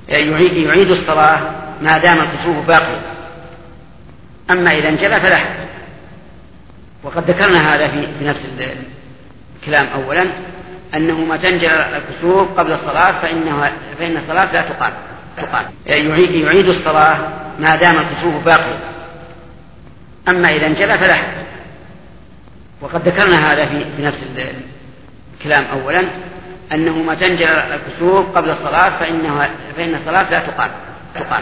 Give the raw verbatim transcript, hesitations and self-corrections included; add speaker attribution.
Speaker 1: يعيد الصلاة ما دام الكسوف باقي، أما إذا انجلى فلا. وقد ذكرنا هذا في نفس الكلام أولا، أنه ما تنجل الكسوف قبل الصلاة فإنه فإن الصلاة لا تقام تقام يعيد الصلاة ما دام الكسوف باقي، أما إذا انجلى فلا. وقد ذكرنا هذا في نفس الكلام أولا، أنه ما تنجل الكسوف قبل الصلاة فإنه فإن الصلاة لا تقام تقام